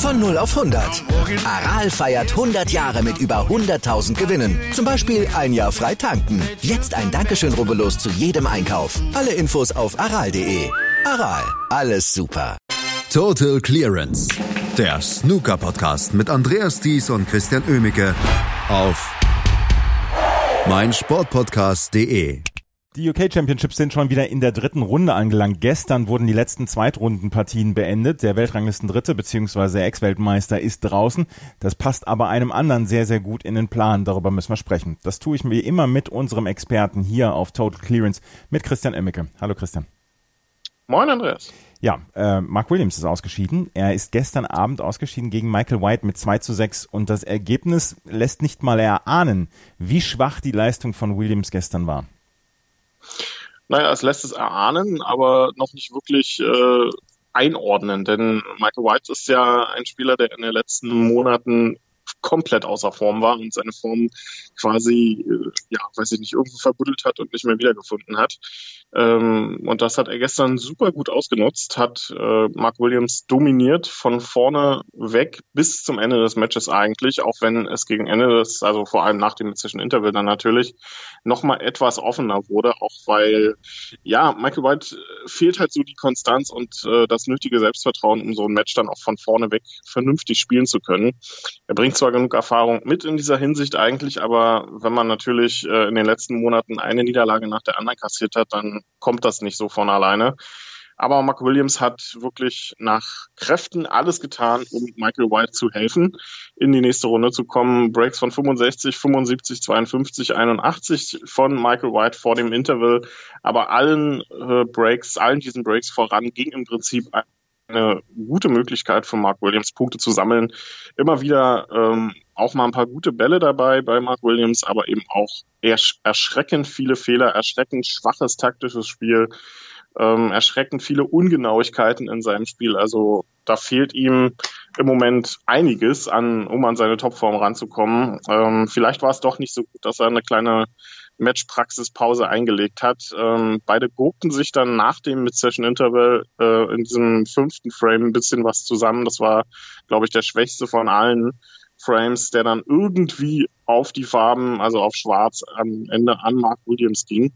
Von 0 auf 100. Aral feiert 100 Jahre mit über 100.000 Gewinnen. Zum Beispiel ein Jahr frei tanken. Jetzt ein Dankeschön, rubbellos zu jedem Einkauf. Alle Infos auf aral.de. Aral, alles super. Total Clearance. Der Snooker-Podcast mit Andreas Thies und Christian Oemicke auf meinsportpodcast.de. Die UK Championships sind schon wieder in der dritten Runde angelangt. Gestern wurden die letzten Zweitrundenpartien beendet. Der Weltranglisten-Dritte bzw. Ex-Weltmeister ist draußen. Das passt aber einem anderen sehr, sehr gut in den Plan. Darüber müssen wir sprechen. Das tue ich wie immer mit unserem Experten hier auf Total Clearance, mit Christian Oemicke. Hallo Christian. Moin Andreas. Ja, Mark Williams ist ausgeschieden. Er ist gestern Abend ausgeschieden gegen Michael White mit 2:6 und das Ergebnis lässt nicht mal erahnen, wie schwach die Leistung von Williams gestern war. Naja, es lässt es erahnen, aber noch nicht wirklich einordnen, denn Michael White ist ja ein Spieler, der in den letzten Monaten komplett außer Form war und seine Form quasi, irgendwo verbuddelt hat und nicht mehr wiedergefunden hat. Und das hat er gestern super gut ausgenutzt, hat Mark Williams dominiert von vorne weg bis zum Ende des Matches eigentlich, auch wenn es gegen Ende des, also vor allem nach dem Decision Interval dann natürlich, nochmal etwas offener wurde, auch weil, Michael White fehlt halt so die Konstanz und das nötige Selbstvertrauen, um so ein Match dann auch von vorne weg vernünftig spielen zu können. Er bringt zwar genug Erfahrung mit in dieser Hinsicht eigentlich, aber wenn man natürlich in den letzten Monaten eine Niederlage nach der anderen kassiert hat, dann kommt das nicht so von alleine. Aber Mark Williams hat wirklich nach Kräften alles getan, um Michael White zu helfen, in die nächste Runde zu kommen. Breaks von 65, 75, 52, 81 von Michael White vor dem Interval. Aber allen diesen Breaks voran ging im Prinzip eine gute Möglichkeit für Mark Williams, Punkte zu sammeln. Immer wieder auch mal ein paar gute Bälle dabei bei Mark Williams, aber eben auch erschreckend viele Fehler, erschreckend schwaches taktisches Spiel, erschreckend viele Ungenauigkeiten in seinem Spiel. Also da fehlt ihm im Moment einiges um an seine Topform ranzukommen. Vielleicht war es doch nicht so gut, dass er eine kleine Matchpraxispause eingelegt hat. Beide gurkten sich dann nach dem Mid-Session-Interval in diesem 5. Frame ein bisschen was zusammen. Das war, glaube ich, der schwächste von allen Frames, der dann irgendwie auf die Farben, also auf Schwarz, am Ende an Mark Williams ging.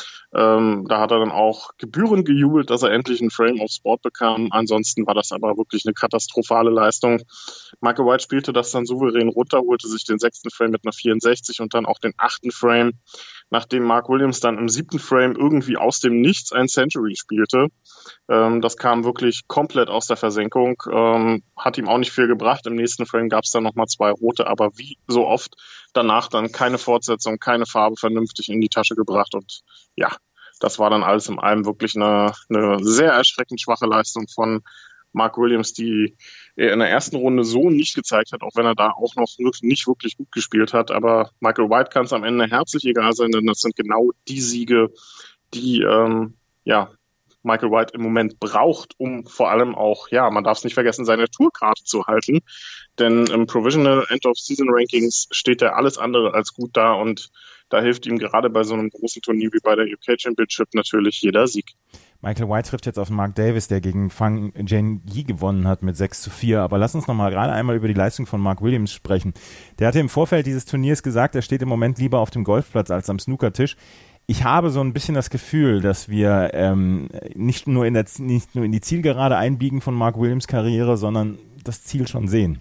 Da hat er dann auch gebührend gejubelt, dass er endlich einen Frame aufs Board bekam. Ansonsten war das aber wirklich eine katastrophale Leistung. Michael White spielte das dann souverän runter, holte sich den 6. Frame mit einer 64 und dann auch den 8. Frame, nachdem Mark Williams dann im 7. Frame irgendwie aus dem Nichts ein Century spielte. Das kam wirklich komplett aus der Versenkung, hat ihm auch nicht viel gebracht. Im nächsten Frame gab es dann nochmal 2 rote, aber wie so oft danach dann keine Fortsetzung, keine Farbe vernünftig in die Tasche gebracht und das war dann alles in allem wirklich eine sehr erschreckend schwache Leistung von Mark Williams, die er in der ersten Runde so nicht gezeigt hat, auch wenn er da auch noch nicht wirklich gut gespielt hat. Aber Michael White kann es am Ende herzlich egal sein, denn das sind genau die Siege, die Michael White im Moment braucht, um vor allem auch, man darf es nicht vergessen, seine Tourkarte zu halten. Denn im Provisional End-of-Season-Rankings steht er alles andere als gut da und da hilft ihm gerade bei so einem großen Turnier wie bei der UK Championship natürlich jeder Sieg. Michael White trifft jetzt auf Mark Davis, der gegen Fang Zheng-Yi gewonnen hat mit 6:4. Aber lass uns noch mal gerade einmal über die Leistung von Mark Williams sprechen. Der hatte im Vorfeld dieses Turniers gesagt, er steht im Moment lieber auf dem Golfplatz als am Snookertisch. Ich habe so ein bisschen das Gefühl, dass wir nicht nur in die Zielgerade einbiegen von Mark Williams' Karriere, sondern das Ziel schon sehen.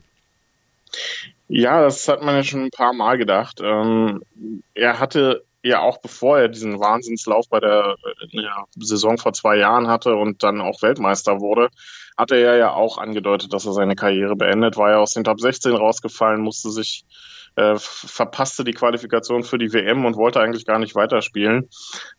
Ja, das hat man ja schon ein paar Mal gedacht. Er hatte ja auch, bevor er diesen Wahnsinnslauf bei der Saison vor 2 Jahren hatte und dann auch Weltmeister wurde, hatte er ja auch angedeutet, dass er seine Karriere beendet, war ja aus den Top 16 rausgefallen, verpasste die Qualifikation für die WM und wollte eigentlich gar nicht weiterspielen.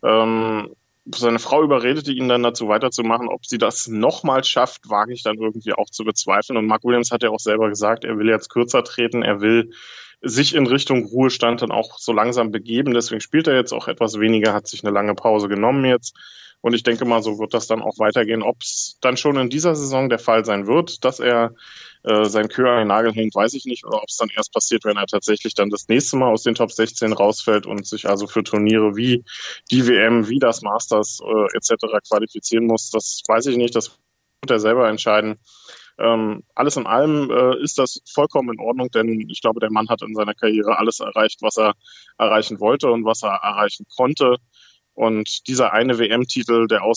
Seine Frau überredete ihn dann dazu weiterzumachen. Ob sie das nochmal schafft, wage ich dann irgendwie auch zu bezweifeln. Und Mark Williams hat ja auch selber gesagt, er will jetzt kürzer treten, er will sich in Richtung Ruhestand dann auch so langsam begeben. Deswegen spielt er jetzt auch etwas weniger, hat sich eine lange Pause genommen jetzt. Und ich denke mal, so wird das dann auch weitergehen. Ob es dann schon in dieser Saison der Fall sein wird, dass er sein Kür an den Nagel hängt, weiß ich nicht. Oder ob es dann erst passiert, wenn er tatsächlich dann das nächste Mal aus den Top 16 rausfällt und sich also für Turniere wie die WM, wie das Masters etc. qualifizieren muss. Das weiß ich nicht, das wird er selber entscheiden. Alles in allem ist das vollkommen in Ordnung, denn ich glaube, der Mann hat in seiner Karriere alles erreicht, was er erreichen wollte und was er erreichen konnte. Und dieser eine WM-Titel, der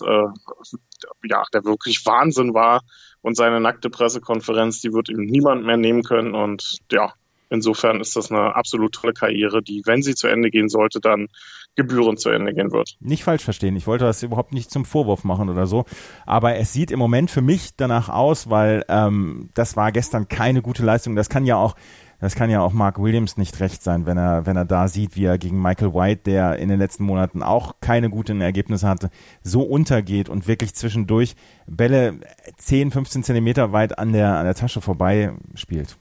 der wirklich Wahnsinn war, und seine nackte Pressekonferenz, die wird ihm niemand mehr nehmen können. Und ja, insofern ist das eine absolut tolle Karriere, die, wenn sie zu Ende gehen sollte, dann gebührend zu Ende gehen wird. Nicht falsch verstehen, ich wollte das überhaupt nicht zum Vorwurf machen oder so, aber es sieht im Moment für mich danach aus, weil das war gestern keine gute Leistung. Das kann ja auch Mark Williams nicht recht sein, wenn er da sieht, wie er gegen Michael White, der in den letzten Monaten auch keine guten Ergebnisse hatte, so untergeht und wirklich zwischendurch Bälle 10, 15 Zentimeter weit an der Tasche vorbei spielt.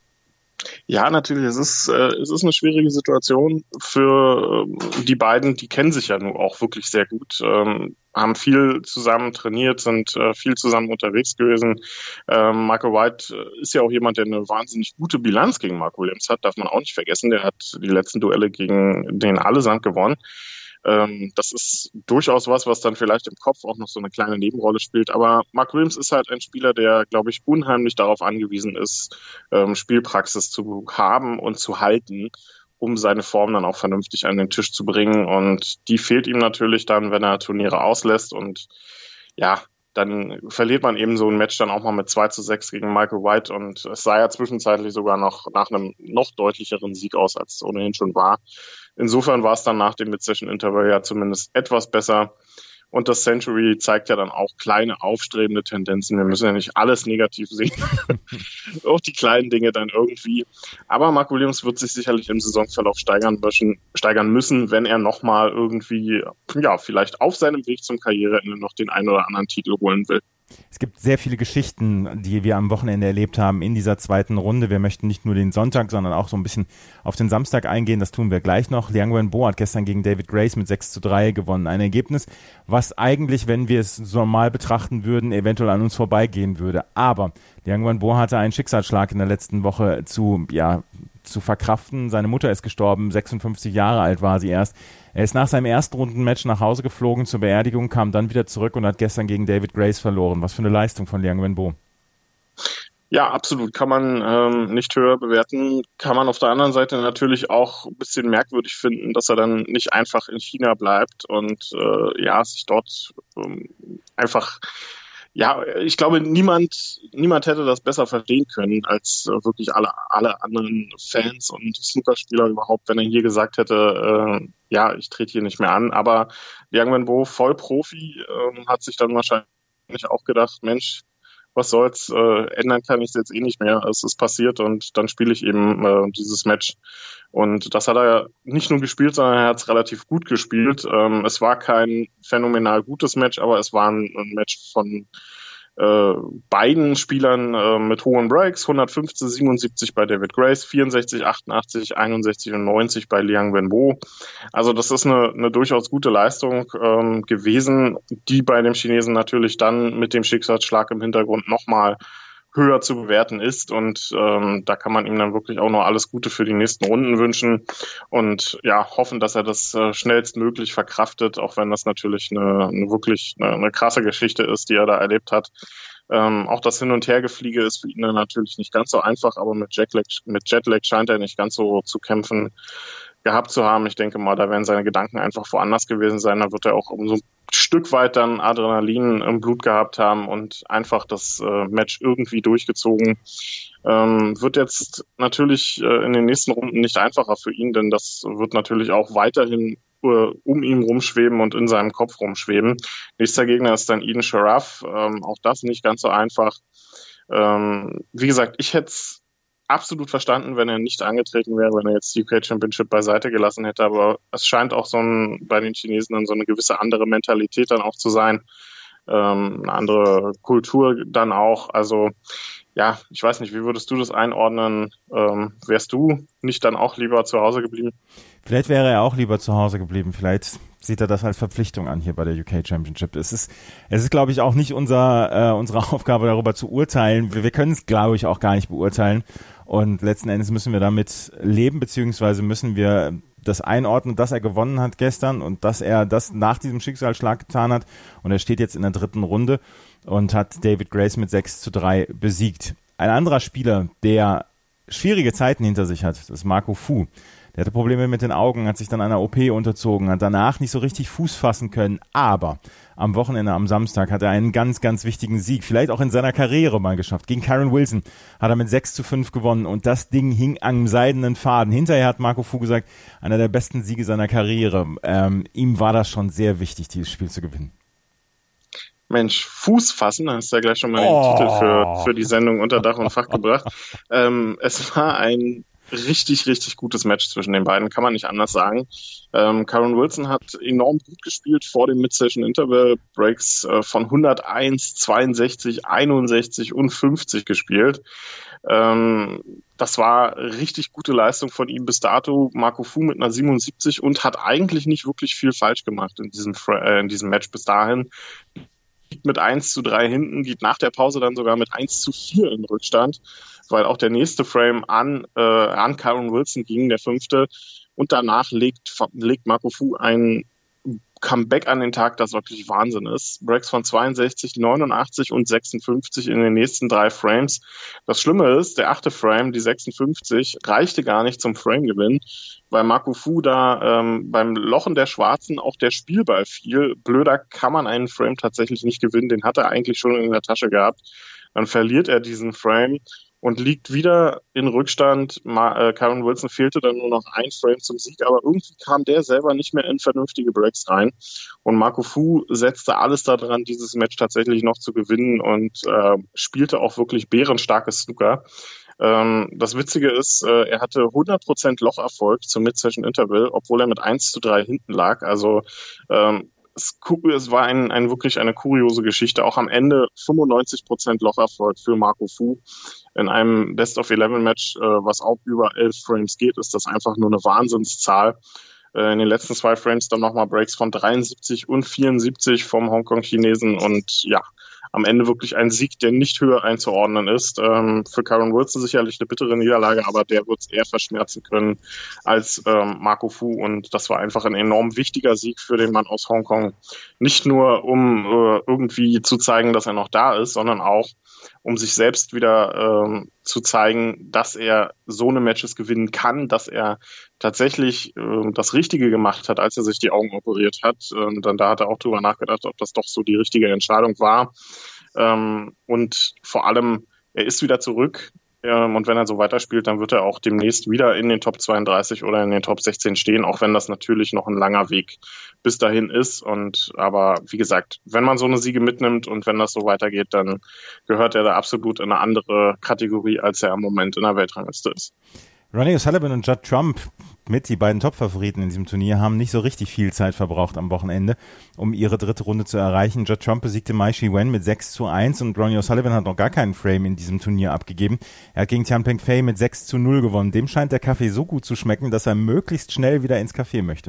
Ja, natürlich. Es ist eine schwierige Situation für die beiden. Die kennen sich ja nun auch wirklich sehr gut, haben viel zusammen trainiert, sind viel zusammen unterwegs gewesen. Michael White ist ja auch jemand, der eine wahnsinnig gute Bilanz gegen Mark Williams hat, darf man auch nicht vergessen. Der hat die letzten Duelle gegen den allesamt gewonnen. Das ist durchaus was dann vielleicht im Kopf auch noch so eine kleine Nebenrolle spielt. Aber Mark Williams ist halt ein Spieler, der, glaube ich, unheimlich darauf angewiesen ist, Spielpraxis zu haben und zu halten, um seine Form dann auch vernünftig an den Tisch zu bringen. Und die fehlt ihm natürlich dann, wenn er Turniere auslässt. Und ja, dann verliert man eben so ein Match dann auch mal mit 2-6 gegen Michael White. Und es sah ja zwischenzeitlich sogar noch nach einem noch deutlicheren Sieg aus, als es ohnehin schon war. Insofern war es dann nach dem Mid-Session-Interval ja zumindest etwas besser. Und das Century zeigt ja dann auch kleine aufstrebende Tendenzen. Wir müssen ja nicht alles negativ sehen. Auch die kleinen Dinge dann irgendwie. Aber Mark Williams wird sich sicherlich im Saisonverlauf steigern müssen, wenn er nochmal irgendwie, ja, vielleicht auf seinem Weg zum Karriereende noch den einen oder anderen Titel holen will. Es gibt sehr viele Geschichten, die wir am Wochenende erlebt haben in dieser zweiten Runde. Wir möchten nicht nur den Sonntag, sondern auch so ein bisschen auf den Samstag eingehen. Das tun wir gleich noch. Liang Wenbo hat gestern gegen David Grace mit 6-3 gewonnen. Ein Ergebnis, was eigentlich, wenn wir es normal betrachten würden, eventuell an uns vorbeigehen würde. Aber Liang Wenbo hatte einen Schicksalsschlag in der letzten Woche zu verkraften. Seine Mutter ist gestorben, 56 Jahre alt war sie erst. Er ist nach seinem ersten Rundenmatch nach Hause geflogen zur Beerdigung, kam dann wieder zurück und hat gestern gegen David Grace verloren. Was für eine Leistung von Liang Wenbo. Ja, absolut. Kann man nicht höher bewerten. Kann man auf der anderen Seite natürlich auch ein bisschen merkwürdig finden, dass er dann nicht einfach in China bleibt und sich dort einfach... Ja, ich glaube, niemand hätte das besser verstehen können als wirklich alle anderen Fans und Snookerspieler überhaupt, wenn er hier gesagt hätte, ich trete hier nicht mehr an. Aber Liang Wenbo, Vollprofi, hat sich dann wahrscheinlich auch gedacht, Mensch, was soll's, ändern kann ich es jetzt eh nicht mehr. Es ist passiert und dann spiele ich eben dieses Match. Und das hat er nicht nur gespielt, sondern er hat es relativ gut gespielt. Es war kein phänomenal gutes Match, aber es war ein Match von beiden Spielern mit hohen Breaks, 115, 77 bei David Grace, 64, 88, 61 und 90 bei Liang Wenbo. Also das ist eine durchaus gute Leistung gewesen, die bei dem Chinesen natürlich dann mit dem Schicksalsschlag im Hintergrund nochmal höher zu bewerten ist und da kann man ihm dann wirklich auch noch alles Gute für die nächsten Runden wünschen und ja, hoffen, dass er das schnellstmöglich verkraftet, auch wenn das natürlich eine krasse Geschichte ist, die er da erlebt hat. Auch das Hin- und Hergefliege ist für ihn dann natürlich nicht ganz so einfach, aber mit Jetlag scheint er nicht ganz so zu kämpfen gehabt zu haben. Ich denke mal, da werden seine Gedanken einfach woanders gewesen sein. Da wird er auch so ein Stück weit dann Adrenalin im Blut gehabt haben und einfach das Match irgendwie durchgezogen. Wird jetzt natürlich in den nächsten Runden nicht einfacher für ihn, denn das wird natürlich auch weiterhin um ihn rumschweben und in seinem Kopf rumschweben. Nächster Gegner ist dann Eden Sharaf. Auch das nicht ganz so einfach. Wie gesagt, ich hätte es absolut verstanden, wenn er nicht angetreten wäre, wenn er jetzt die UK Championship beiseite gelassen hätte, aber es scheint auch bei den Chinesen dann so eine gewisse andere Mentalität dann auch zu sein, eine andere Kultur dann auch, also ja, ich weiß nicht, wie würdest du das einordnen? Wärst du nicht dann auch lieber zu Hause geblieben? Vielleicht wäre er auch lieber zu Hause geblieben, vielleicht sieht er das als Verpflichtung an hier bei der UK Championship. Es ist glaube ich, auch nicht unsere Aufgabe, darüber zu urteilen. Wir können es, glaube ich, auch gar nicht beurteilen. Und letzten Endes müssen wir damit leben, beziehungsweise müssen wir das einordnet, dass er gewonnen hat gestern und dass er das nach diesem Schicksalsschlag getan hat. Und er steht jetzt in der 3. Runde und hat David Grace mit 6-3 besiegt. Ein anderer Spieler, der schwierige Zeiten hinter sich hat, das ist Marco Fu. Der hatte Probleme mit den Augen, hat sich dann einer OP unterzogen, hat danach nicht so richtig Fuß fassen können, aber am Wochenende, am Samstag, hat er einen ganz, ganz wichtigen Sieg, vielleicht auch in seiner Karriere mal geschafft. Gegen Kyren Wilson hat er mit 6-5 gewonnen und das Ding hing am seidenen Faden. Hinterher hat Marco Fu gesagt, einer der besten Siege seiner Karriere. Ihm war das schon sehr wichtig, dieses Spiel zu gewinnen. Mensch, Fuß fassen, da hast du ja gleich schon mal den Titel für die Sendung unter Dach und Fach gebracht. Es war ein richtig, richtig gutes Match zwischen den beiden, kann man nicht anders sagen. Kyren Wilson hat enorm gut gespielt vor dem Mid-Session Interval Breaks von 101, 62, 61 und 50 gespielt. Das war richtig gute Leistung von ihm bis dato. Marco Fu mit einer 77 und hat eigentlich nicht wirklich viel falsch gemacht in diesem Match bis dahin. Mit 1-3 hinten, geht nach der Pause dann sogar mit 1-4 in Rückstand, weil auch der nächste Frame an Kyren Wilson ging, der 5. Und danach legt Marco Fu ein Comeback an den Tag, das wirklich Wahnsinn ist. Breaks von 62, 89 und 56 in den nächsten 3 Frames. Das Schlimme ist, der 8. Frame, die 56, reichte gar nicht zum Frame-Gewinn, weil Marco Fu da beim Lochen der Schwarzen auch der Spielball fiel. Blöder kann man einen Frame tatsächlich nicht gewinnen, den hat er eigentlich schon in der Tasche gehabt. Dann verliert er diesen Frame und liegt wieder in Rückstand. Kyren Wilson fehlte dann nur noch ein Frame zum Sieg, aber irgendwie kam der selber nicht mehr in vernünftige Breaks rein. Und Marco Fu setzte alles daran, dieses Match tatsächlich noch zu gewinnen und spielte auch wirklich bärenstarkes Snooker. Das Witzige ist, er hatte 100% Locherfolg zum Mid-Session Interval, obwohl er mit 1-3 hinten lag. Also es war wirklich eine kuriose Geschichte. Auch am Ende 95% Locherfolg für Marco Fu. In einem Best-of-11-Match, was auch über 11 Frames geht, ist das einfach nur eine Wahnsinnszahl. In den letzten 2 Frames dann nochmal Breaks von 73 und 74 vom Hongkong-Chinesen und ja, am Ende wirklich ein Sieg, der nicht höher einzuordnen ist. Für Kyren Wilson sicherlich eine bittere Niederlage, aber der wird es eher verschmerzen können als Marco Fu und das war einfach ein enorm wichtiger Sieg für den Mann aus Hongkong. Nicht nur, um irgendwie zu zeigen, dass er noch da ist, sondern auch, um sich selbst wieder zu zeigen, dass er so eine Matches gewinnen kann, dass er tatsächlich das Richtige gemacht hat, als er sich die Augen operiert hat. Dann da hat er auch drüber nachgedacht, ob das doch so die richtige Entscheidung war. Und vor allem, er ist wieder zurück. Und wenn er so weiterspielt, dann wird er auch demnächst wieder in den Top 32 oder in den Top 16 stehen, auch wenn das natürlich noch ein langer Weg bis dahin ist. Aber wie gesagt, wenn man so eine Siege mitnimmt und wenn das so weitergeht, dann gehört er da absolut in eine andere Kategorie, als er im Moment in der Weltrangliste ist. Ronnie O'Sullivan und Judd Trump, mit die beiden Top-Favoriten in diesem Turnier, haben nicht so richtig viel Zeit verbraucht am Wochenende, um ihre 3. Runde zu erreichen. Judd Trump besiegte Mai Shi-Wen mit 6-1 und Ronnie O'Sullivan hat noch gar keinen Frame in diesem Turnier abgegeben. Er hat gegen Tian Pengfei mit 6-0 gewonnen. Dem scheint der Kaffee so gut zu schmecken, dass er möglichst schnell wieder ins Café möchte.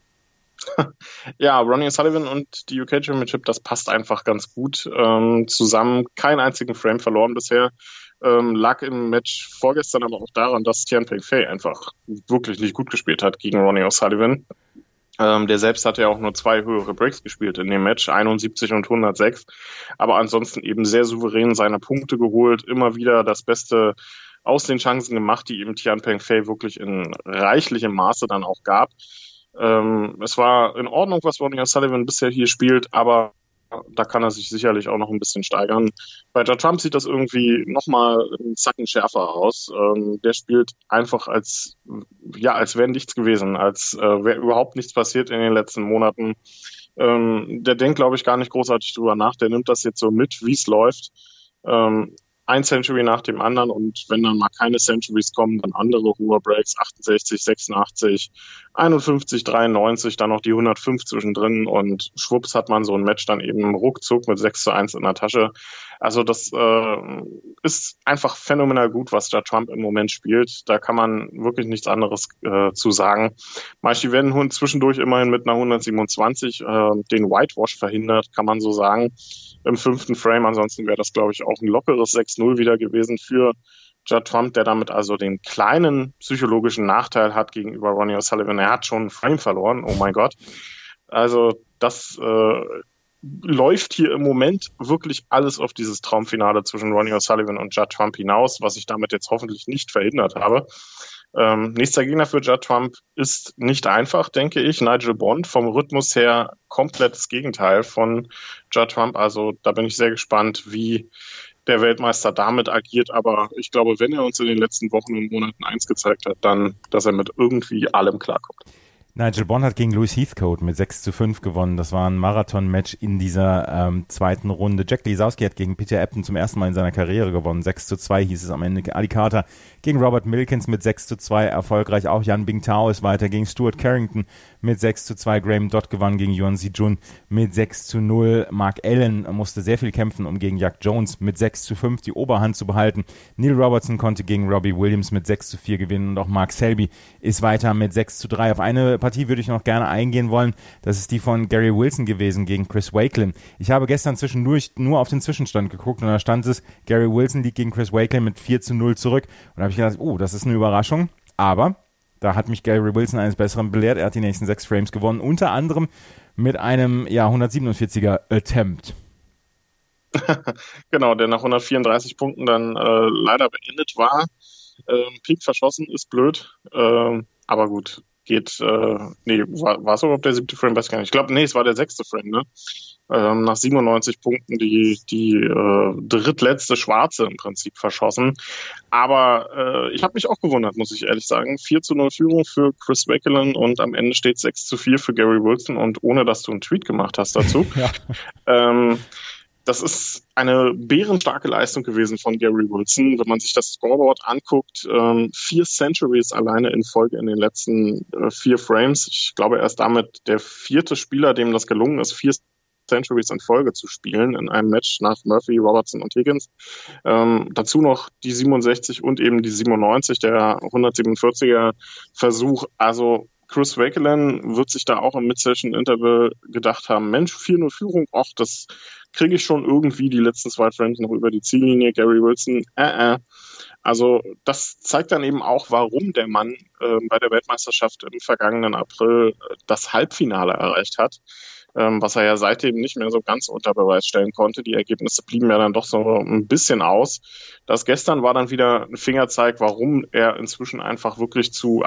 Ja, Ronnie O'Sullivan und die UK Championship, das passt einfach ganz gut zusammen. Keinen einzigen Frame verloren bisher. Lag im Match vorgestern aber auch daran, dass Tian Pengfei einfach wirklich nicht gut gespielt hat gegen Ronnie O'Sullivan. Der selbst hat ja auch nur 2 höhere Breaks gespielt in dem Match, 71 und 106. Aber ansonsten eben sehr souverän seine Punkte geholt, immer wieder das Beste aus den Chancen gemacht, die ihm Tian Pengfei wirklich in reichlichem Maße dann auch gab. Es war in Ordnung, was Ronnie O'Sullivan bisher hier spielt, aber da kann er sich sicherlich auch noch ein bisschen steigern. Bei Judd Trump sieht das irgendwie nochmal einen Zacken schärfer aus. Der spielt einfach als wäre nichts gewesen, als wäre überhaupt nichts passiert in den letzten Monaten. Der denkt, glaube ich, gar nicht großartig drüber nach. Der nimmt das jetzt so mit, wie es läuft. Ein Century nach dem anderen und wenn dann mal keine Centuries kommen, dann andere hohe Breaks, 68, 86, 51, 93, dann noch die 105 zwischendrin und schwupps hat man so ein Match dann eben ruckzuck mit 6-1 in der Tasche. Also das ist einfach phänomenal gut, was da Trump im Moment spielt. Da kann man wirklich nichts anderes zu sagen. Mai Shi-Wen zwischendurch immerhin mit einer 127 den Whitewash verhindert, kann man so sagen. Im 5. Frame, ansonsten wäre das, glaube ich, auch ein lockeres 6-0 wieder gewesen für Judd Trump, der damit also den kleinen psychologischen Nachteil hat gegenüber Ronnie O'Sullivan. Er hat schon einen Frame verloren, oh mein Gott. Also das läuft hier im Moment wirklich alles auf dieses Traumfinale zwischen Ronnie O'Sullivan und Judd Trump hinaus, was ich damit jetzt hoffentlich nicht verhindert habe. Nächster Gegner für Judd Trump ist nicht einfach, denke ich. Nigel Bond, vom Rhythmus her komplettes Gegenteil von Judd Trump. Also da bin ich sehr gespannt, wie der Weltmeister damit agiert. Aber ich glaube, wenn er uns in den letzten Wochen und Monaten eins gezeigt hat, dann, dass er mit irgendwie allem klarkommt. Nigel Bond hat gegen Louis Heathcote mit 6-5 gewonnen. Das war ein Marathon-Match in dieser zweiten Runde. Jack Lisowski hat gegen Peter Ebdon zum ersten Mal in seiner Karriere gewonnen. 6-2 hieß es am Ende. Ali Carter gegen Robert Milkins mit 6-2 erfolgreich. Auch Yan Bingtao ist weiter gegen Stuart Carrington mit 6-2. Graham Dodd gewann gegen Yuan Sijun mit 6-0. Mark Allen musste sehr viel kämpfen, um gegen Jack Jones mit 6-5 die Oberhand zu behalten. Neil Robertson konnte gegen Robbie Williams mit 6-4 gewinnen und auch Mark Selby ist weiter mit 6-3. Auf eine Partie würde ich noch gerne eingehen wollen. Das ist die von Gary Wilson gewesen gegen Chris Wakelin. Ich habe gestern zwischendurch nur auf den Zwischenstand geguckt und da stand es, Gary Wilson liegt gegen Chris Wakelin mit 4-0 zurück. Und da habe ich gedacht, oh, das ist eine Überraschung. Aber da hat mich Gary Wilson eines Besseren belehrt. Er hat die nächsten 6 Frames gewonnen. Unter anderem mit einem 147er Attempt. Genau, der nach 134 Punkten dann leider beendet war. Peak verschossen, ist blöd. Aber gut, geht, war es überhaupt der 7. Frame? Weiß gar nicht. Ich glaube, es war der 6. Frame, ne? Nach 97 Punkten die drittletzte Schwarze im Prinzip verschossen. Aber ich habe mich auch gewundert, muss ich ehrlich sagen. 4-0 Führung für Chris Wakelin und am Ende steht 6-4 für Gary Wilson und ohne, dass du einen Tweet gemacht hast dazu. Ja. Das ist eine bärenstarke Leistung gewesen von Gary Wilson. Wenn man sich das Scoreboard anguckt, 4 Centuries alleine in Folge in den letzten 4 Frames. Ich glaube, er ist damit der 4. Spieler, dem das gelungen ist, 4 Centuries in Folge zu spielen in einem Match nach Murphy, Robertson und Higgins. Dazu noch die 67 und eben die 97, der 147er Versuch. Also Chris Wakelin wird sich da auch im Mid-Session-Interval gedacht haben, Mensch, 4-0 Führung, das kriege ich schon irgendwie die letzten 2 Frames noch über die Ziellinie. Gary Wilson, Also das zeigt dann eben auch, warum der Mann bei der Weltmeisterschaft im vergangenen April das Halbfinale erreicht hat, was er ja seitdem nicht mehr so ganz unter Beweis stellen konnte. Die Ergebnisse blieben ja dann doch so ein bisschen aus. Das gestern war dann wieder ein Fingerzeig, warum er inzwischen einfach wirklich zu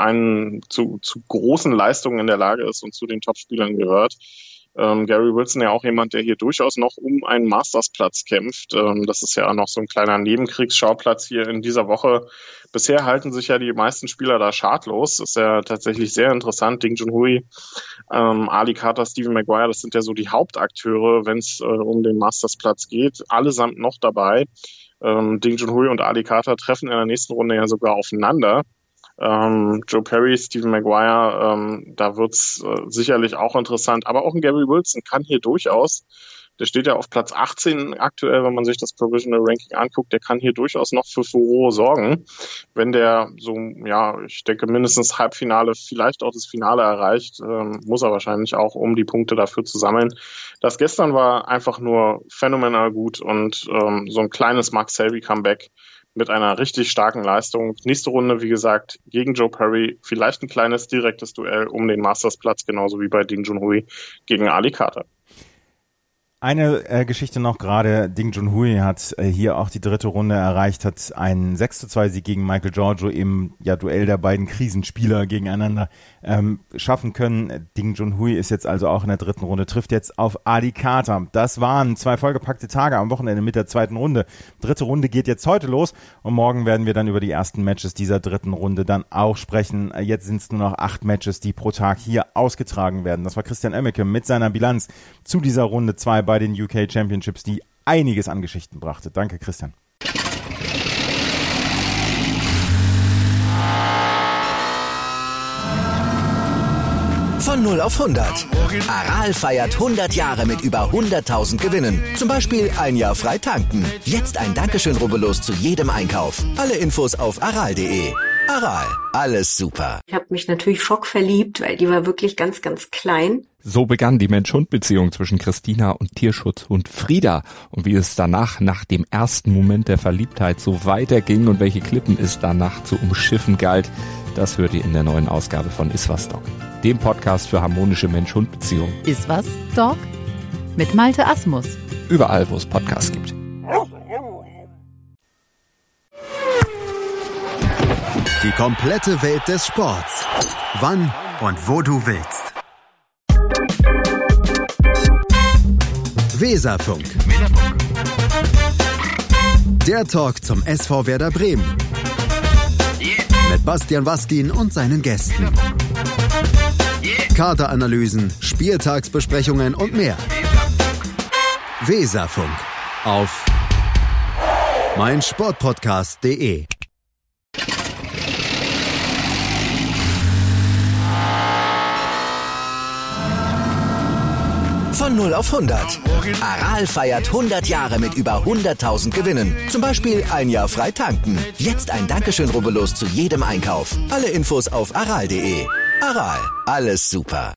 großen Leistungen in der Lage ist und zu den Topspielern gehört. Gary Wilson ja auch jemand, der hier durchaus noch um einen Masters-Platz kämpft. Das ist ja auch noch so ein kleiner Nebenkriegsschauplatz hier in dieser Woche. Bisher halten sich ja die meisten Spieler da schadlos. Das ist ja tatsächlich sehr interessant. Ding Junhui, Ali Carter, Stephen Maguire, das sind ja so die Hauptakteure, wenn es um den Masters-Platz geht. Allesamt noch dabei. Ding Junhui und Ali Carter treffen in der nächsten Runde ja sogar aufeinander. Joe Perry, Stephen Maguire, da wird's sicherlich auch interessant. Aber auch ein Gary Wilson kann hier durchaus, der steht ja auf Platz 18 aktuell, wenn man sich das Provisional Ranking anguckt, der kann hier durchaus noch für Furore sorgen. Wenn der so, ich denke mindestens Halbfinale, vielleicht auch das Finale erreicht, muss er wahrscheinlich auch, um die Punkte dafür zu sammeln. Das gestern war einfach nur phänomenal gut und so ein kleines Mark Selby Comeback mit einer richtig starken Leistung. Nächste Runde, wie gesagt, gegen Joe Perry. Vielleicht ein kleines direktes Duell um den Mastersplatz, genauso wie bei Ding Junhui gegen Ali Carter. Eine Geschichte noch gerade, Ding Junhui hat hier auch die 3. Runde erreicht, hat einen 6-2-Sieg gegen Michael Giorgio im Duell der beiden Krisenspieler gegeneinander schaffen können. Ding Junhui ist jetzt also auch in der 3. Runde, trifft jetzt auf Ali Carter. Das waren 2 vollgepackte Tage am Wochenende mit der 2. Runde. 3. Runde geht jetzt heute los und morgen werden wir dann über die ersten Matches dieser 3. Runde dann auch sprechen. Jetzt sind es nur noch 8 Matches, die pro Tag hier ausgetragen werden. Das war Christian Oemmeke mit seiner Bilanz zu dieser Runde 2 bei den UK Championships, die einiges an Geschichten brachte. Danke, Christian. Von 0 auf 100. Aral feiert 100 Jahre mit über 100.000 Gewinnen. Zum Beispiel ein Jahr frei tanken. Jetzt ein Dankeschön, rubbellos zu jedem Einkauf. Alle Infos auf aral.de. Aral, alles super. Ich habe mich natürlich schockverliebt, weil die war wirklich ganz, ganz klein. So begann die Mensch-Hund-Beziehung zwischen Christina und Tierschutzhund Frieda. Und wie es danach, nach dem ersten Moment der Verliebtheit, so weiterging und welche Klippen es danach zu umschiffen galt, das hört ihr in der neuen Ausgabe von Iswas Dog, dem Podcast für harmonische Mensch-Hund-Beziehungen. Iswas Dog mit Malte Asmus. Überall, wo es Podcasts gibt. Die komplette Welt des Sports. Wann und wo du willst. Weserfunk. Der Talk zum SV Werder Bremen. Mit Bastian Waskin und seinen Gästen. Kaderanalysen, Spieltagsbesprechungen und mehr. Weserfunk auf meinsportpodcast.de. Von 0 auf 100. Aral feiert 100 Jahre mit über 100.000 Gewinnen. Zum Beispiel ein Jahr frei tanken. Jetzt ein Dankeschön, rubbellos zu jedem Einkauf. Alle Infos auf aral.de. Aral, alles super.